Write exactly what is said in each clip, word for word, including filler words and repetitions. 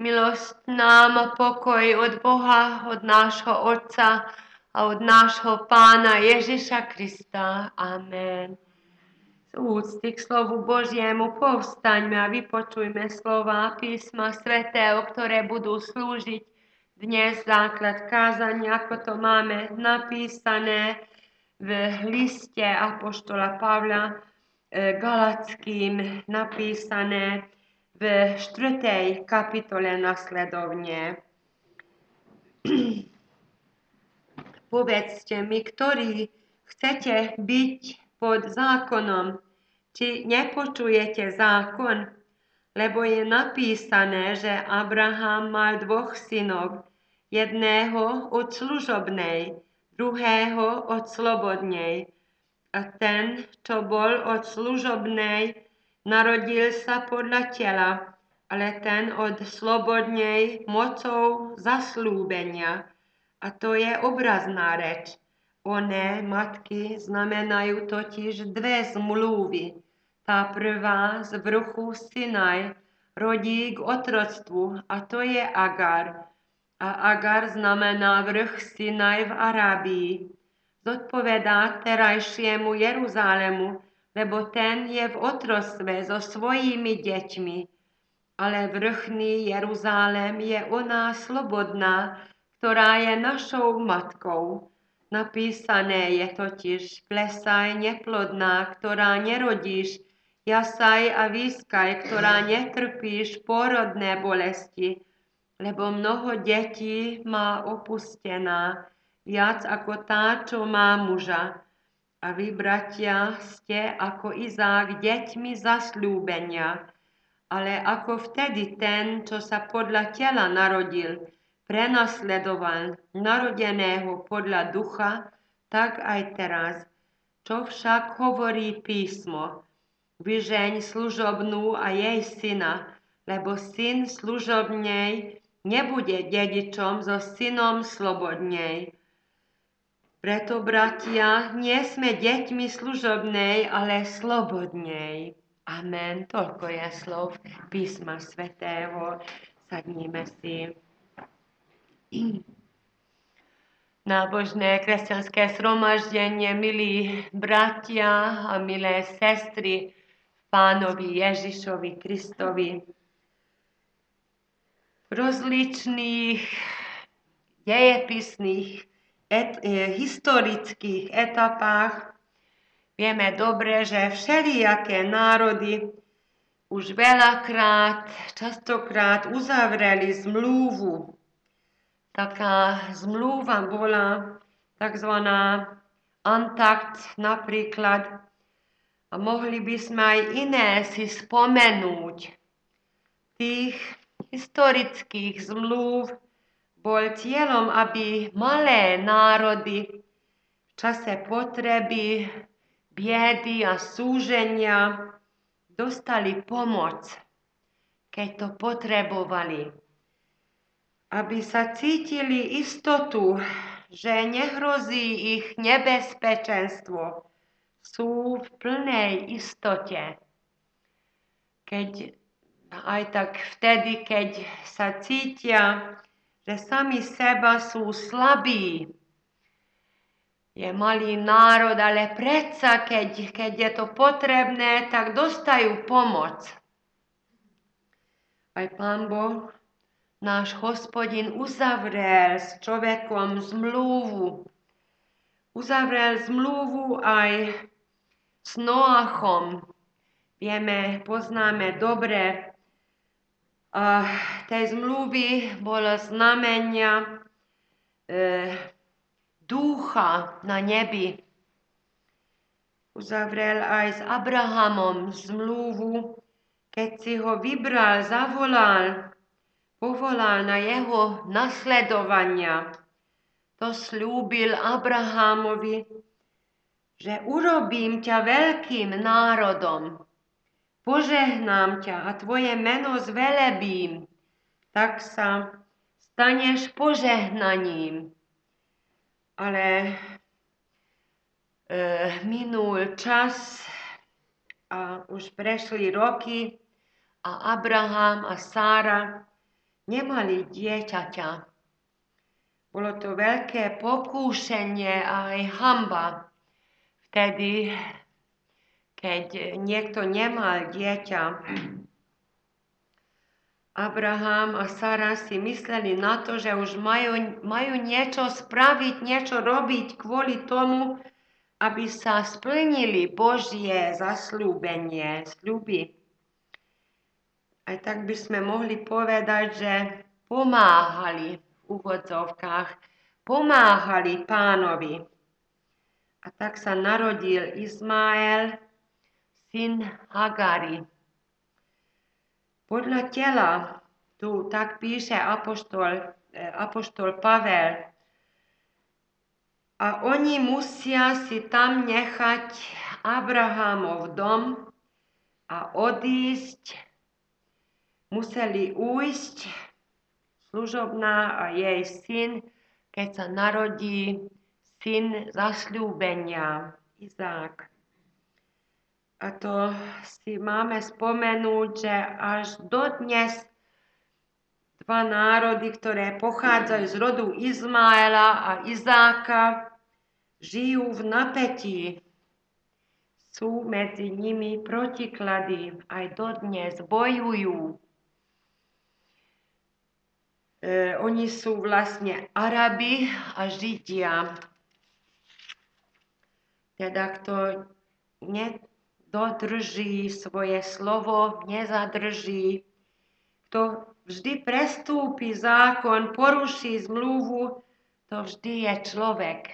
Milosť nám a pokoj od Boha, od nášho Otca a od nášho Pána Ježiša Krista. Amen. Z úcty k slovu Božiemu povstaňme a vypočujme slova písma svätého, ktoré budú slúžiť dnes základ kázania, ako to máme napísané v liste apoštola Pavla Galackým, napísané v štvrtej kapitole nasledovne. Povedzte mi, ktorí chcete byť pod zákonom, či nepočujete zákon, lebo je napísané, že Abraham mal dvoch synov, jedného od služobnej, druhého od slobodnej. A ten, čo bol od služobnej, narodil sa podľa tela, ale ten od slobodnej mocou zasľúbenia. A to je obrazná reč. Oné matky znamenajú totiž dve zmluvy. Tá prvá z vrchu Sinaj rodí k otroctvu, a to je Agar. A Agar znamená vrch Sinaj v Arábii. Zodpovedá terajšiemu Jeruzalému, lebo ten je v otroctve so svojimi deťmi. Ale vrchný Jeruzalém je ona slobodná, ktorá je našou matkou. Napísané je totiž: plesaj neplodná, ktorá nerodíš, jasaj a výskaj, ktorá netrpíš pôrodné bolesti, lebo mnoho detí má opustená, viac ako tá, čo má muža. A vy, bratia, ste ako Izák deťmi zasľúbenia, ale ako vtedy ten, čo sa podľa tela narodil, prenasledoval narodeného podľa ducha, tak aj teraz. Čo však hovorí písmo? Vyžeň služobnú a jej syna, lebo syn služobnej nebude dedičom so synom slobodnej. Preto, bratia, nie sme deťmi služobnej, ale slobodnej. Amen. Toľko je slov písma svätého. Sadníme si. Nábožné kresťanské zhromaždenie, milí bratia a milé sestry v Pánovi Ježišovi Kristovi. V rozličných dejepisných et, e, historických etapách vieme dobre, že všelijaké národy už veľakrát, častokrát uzavreli zmluvu. Taká zmluva bola takzvaná Antakt napríklad. A mohli by sme aj iné si spomenúť. Tých historických zmluv bol cieľom, aby malé národy v čase potreby, biedy a súženia dostali pomoc, keď to potrebovali. Aby sa cítili istotu, že nehrozí ich nebezpečenstvo, sú v plnej istote. Keď aj tak vtedy, keď sa cítia, že sami seba sú slabí. Je malý národ, ale predsa, keď, keď je to potrebné, tak dostajú pomoc. Aj Pán Boh, náš Hospodin, uzavrel s človekom zmluvu. Uzavrel zmluvu aj s Noachom. Vieme, poznáme dobre, a tej zmluvy bolo znamenia e, ducha na nebi. Uzavrel aj s Abrahamom zmluvu, keď si ho vybral, zavolal, povolal na jeho nasledovania. To sľúbil Abrahamovi, že urobím ťa veľkým národom. Požehnám ťa a tvoje meno zvelebím, tak sa staneš požehnaním. Ale e, minul čas a už prešli roky a Abraham a Sára nemali dieťaťa. Bolo to veľké pokúšenie a aj hanba. Vtedy, keď niekto nemal dieťa, Abraham a Sara si mysleli na to, že už majú, majú niečo spraviť, niečo robiť kvôli tomu, aby sa splnili Božie zasľúbenie, sľuby. Aj tak by sme mohli povedať, že pomáhali v úvodzovkách, pomáhali Pánovi. A tak sa narodil Izmael, syn Hagari. Podľa tela, tu tak píše apoštol, apoštol Pavel, a oni musia si tam nechať Abrahamov dom a odísť, museli ujsť služobná a jej syn, keď sa narodí syn zasľúbenia, Izák. A to si máme spomenúť, že až dodnes dva národy, ktoré pochádzajú z rodu Izmaela a Izáka, žijú v napätí. Sú medzi nimi protiklady, aj dodnes bojujú. E, oni sú vlastne Arabi a Židia. Teda kto ne dodrží svoje slovo, nezadrží. Kto vždy prestúpi zákon, poruší zmluvu, to vždy je človek.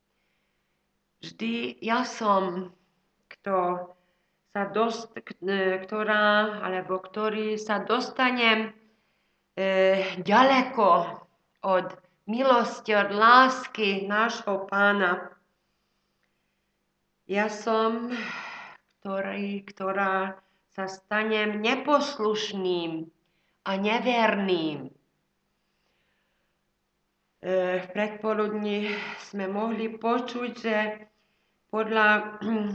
Vždy ja som, kto sa dost, ktorá, alebo ktorý sa dostanem e, ďaleko od milosti, od lásky nášho Pána. Ja som Ktorý, ktorá sa stanem neposlušným a neverným. E, v predpoludní sme mohli počuť, že podľa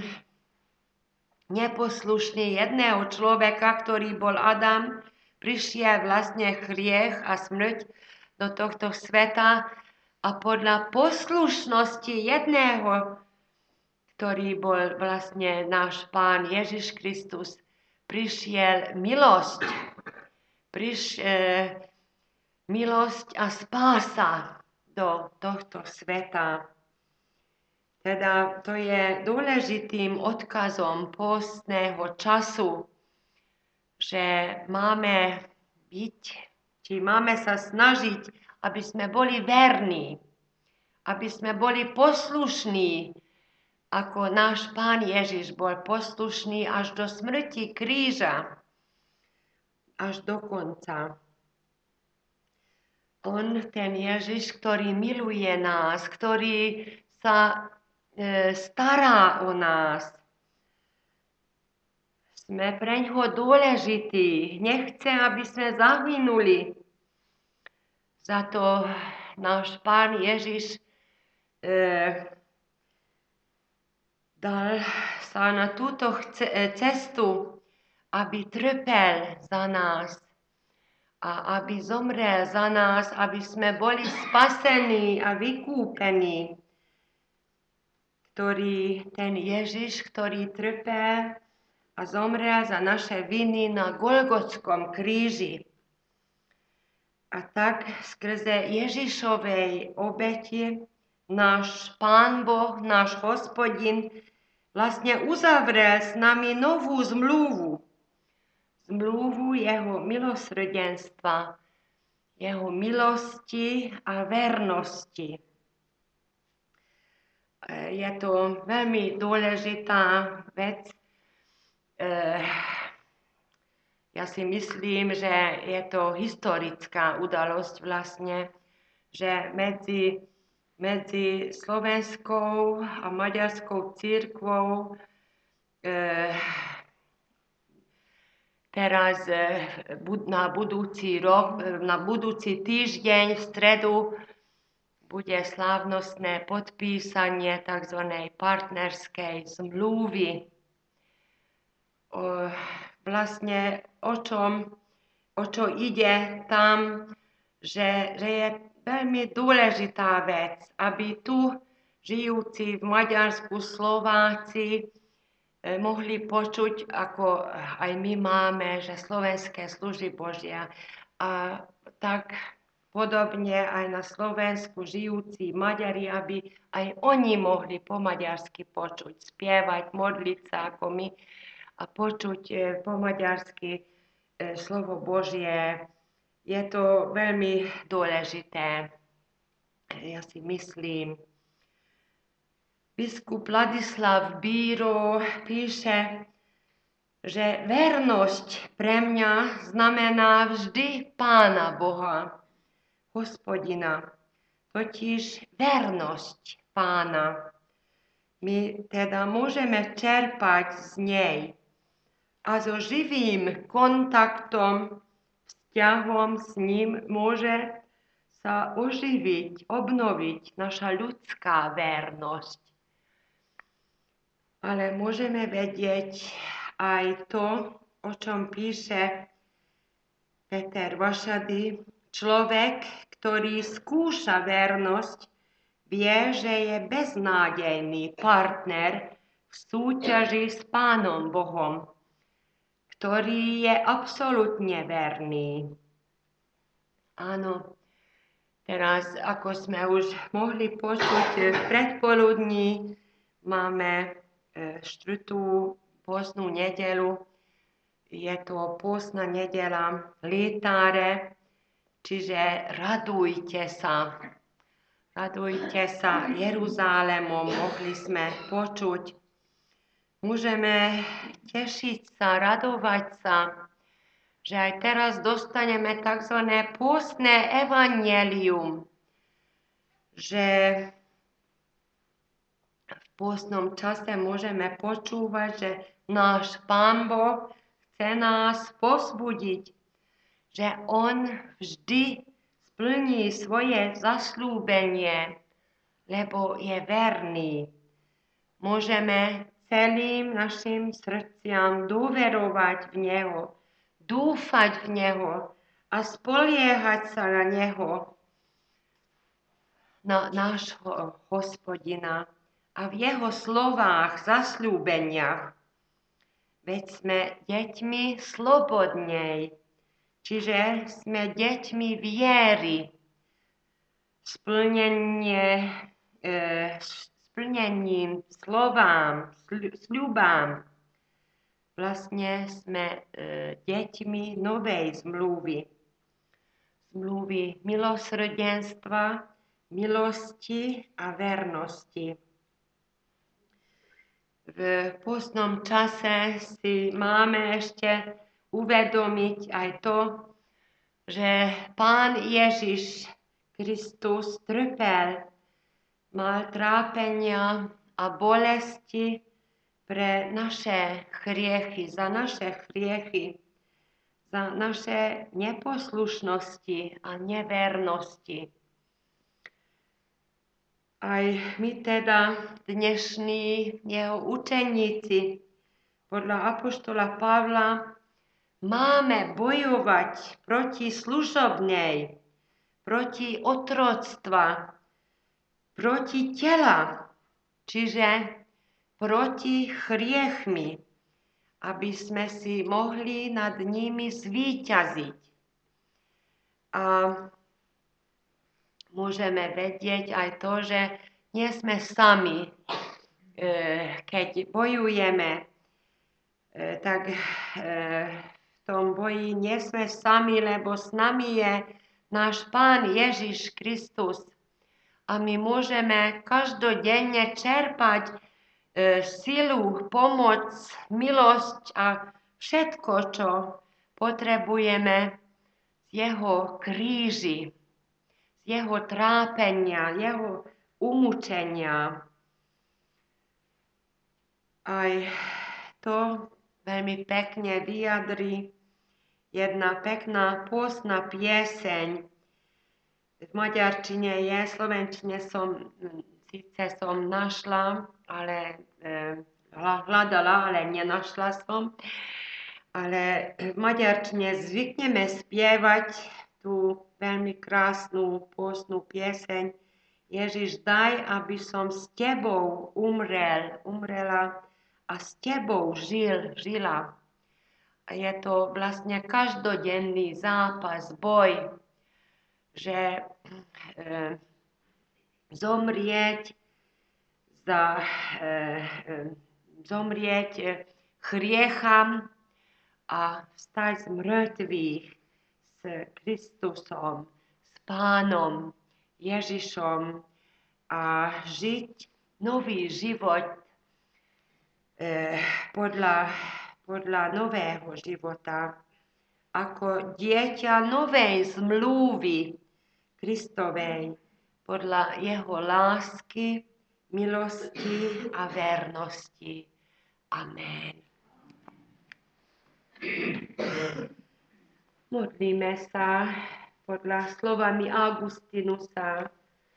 neposlušne jedného človeka, ktorý bol Adam, prišiel vlastne hriech a smrť do tohto sveta a podľa poslušnosti jedného, ktorý bol vlastne náš Pán Ježiš Kristus, prišiel milosť, priš, e, milosť a spása do tohto sveta. Teda to je dôležitým odkazom postného času, že máme byť, či máme sa snažiť, aby sme boli verní, aby sme boli poslušní, ako náš Pán Ježiš bol poslušný až do smrti kríža, až do konca. On, ten Ježiš, ktorý miluje nás, ktorý sa e, stará o nás. Sme preňho dôležití, nechce, aby sme zahynuli. Za to náš Pán Ježiš e, dal sa na túto cestu, aby trpel za nás a aby zomrel za nás, aby sme boli spasení a vykúpení. Ktorý, ten Ježiš, ktorý trpel a zomrel za naše viny na Golgotskom kríži. A tak skrze Ježišovej obeti náš Pán Boh, náš Hospodin, vlastne uzavrel s nami novú zmluvu. Zmluvu jeho milosrdenstva, jeho milosti a vernosti. Je to veľmi dôležitá vec. Ja si myslím, že je to historická udalosť vlastne, že medzi medzi slovenskou a maďarskou cirkvou e, teraz e, na budúci rok, na budúci týždeň v stredu bude slávnostné podpísanie tzv. Partnerskej zmluvy. O, vlastne o čom o čo ide tam, že, že je veľmi dôležitá vec, aby tu žijúci v Maďarsku Slováci mohli počuť, ako aj my máme, že slovenské služby Božia. A tak podobne aj na Slovensku žijúci Maďari, aby aj oni mohli po maďarsky počuť, spievať, modliť sa ako my a počuť po maďarsky slovo Božie. Je to veľmi dôležité, ja si myslím. Biskup Ladislav Bíro píše, že vernosť pre mňa znamená vždy Pána Boha, Hospodina, totiž vernosť Pána. My teda môžeme čerpať z nej a so živým kontaktom, vzťahom s ním môže sa oživiť, obnoviť naša ľudská vernosť. Ale môžeme vedieť aj to, o čom píše Peter Vašady. Človek, ktorý skúša vernosť, vie, že je beznádejný partner v súťaži s Pánom Bohom, ktorý je absolútne verný. Áno, teraz, ako sme už mohli počuť v predpoludní, máme štvrtú pôstnu nedeľu. Je to pôstna nedeľa Litáre, čiže radujte sa. Radujte sa Jeruzálemom, mohli sme počuť. Môžeme tešiť sa, radovať sa, že aj teraz dostaneme tzv. Pôstne evanjelium, že v pôstnom čase môžeme počúvať, že náš Pán Boh chce nás povzbudiť, že On vždy splní svoje zasľúbenie, lebo je verný. Môžeme celým našim srdciam dôverovať v Neho, dúfať v Neho a spoliehať sa na Neho, na nášho Hospodina a v Jeho slovách, zasľúbeniach. Veď sme deťmi slobodnej, čiže sme deťmi viery, splnenie, e, splnením slovám, sľubám. Vlastne sme e, deťmi novej zmluvy. Zmluvy milosrdenstva, milosti a vernosti. V pôstnom čase si máme ešte uvedomiť aj to, že Pán Ježiš Kristus trpel, mal trápenia a bolesti pre naše hriechy, za naše hriechy, za naše neposlušnosti a nevernosti. Aj my teda, dnešní jeho učeníci, podľa apoštola Pavla, máme bojovať proti služobnej, proti otroctva, proti tela, čiže proti hriechmi, aby sme si mohli nad nimi zvíťaziť. A môžeme vedieť aj to, že nie sme sami, keď bojujeme, tak v tom boji nie sme sami, lebo s nami je náš Pán Ježiš Kristus. A my môžeme každodenne čerpať silu, pomoc, milosť a všetko, čo potrebujeme z jeho kríži, jeho trápenia, jeho umúčenia. Aj to veľmi pekne vyjadrí jedna pekná pôstna pieseň. V maďarčine je, v slovenčine som, síce som našla, ale e, hľadala, ale nenašla som. Ale v maďarčine zvykneme spievať tú veľmi krásnu pôstnu pieseň Ježiš, daj, aby som s tebou umrel, umrela a s tebou žil, žila. A je to vlastne každodenný zápas, boj, že e, zomrieť za e, e, zomrieť e, hriecham a vstať z mŕtvych s Kristusom, s Pánom Ježišom a žiť nový život eh, podľa, podľa nového života, ako dieťa novej zmluvy Kristovej, podľa jeho lásky, milosti a vernosti. Amen. Modlíme sa podľa slovami Augustinusa.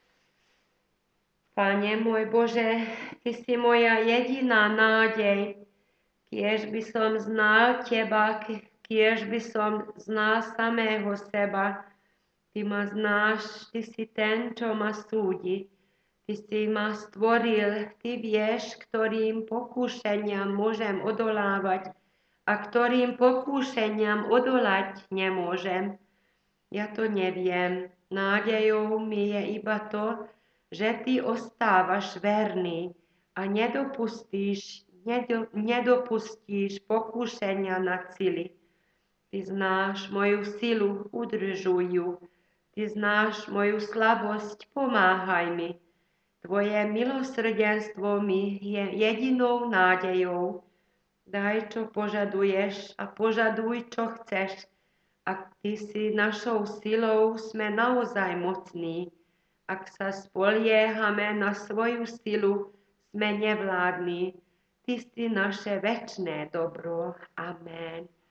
Pane môj Bože, Ty si moja jediná nádej, kiež by som znal Teba, kiež by som znal samého seba. Ty ma znáš, Ty si ten, čo ma súdi. Ty si ma stvoril, Ty vieš, ktorým pokúšeniam môžem odolávať a ktorým pokúšeniam odolať nemôžem. Ja to neviem. Nádejou mi je iba to, že Ty ostávaš verný a nedopustíš, nedo, nedopustíš pokúšenia na sily. Ty znáš moju silu, udržuj ju. Ty znáš moju slabosť, pomáhaj mi. Tvoje milosrdenstvo mi je jedinou nádejou. Daj, čo požaduješ a požaduj, čo chceš. Ak Ty si našou silou, sme naozaj mocní. Ak sa spoliehame na svoju silu, sme nevládni. Ty si naše večné dobro. Amen.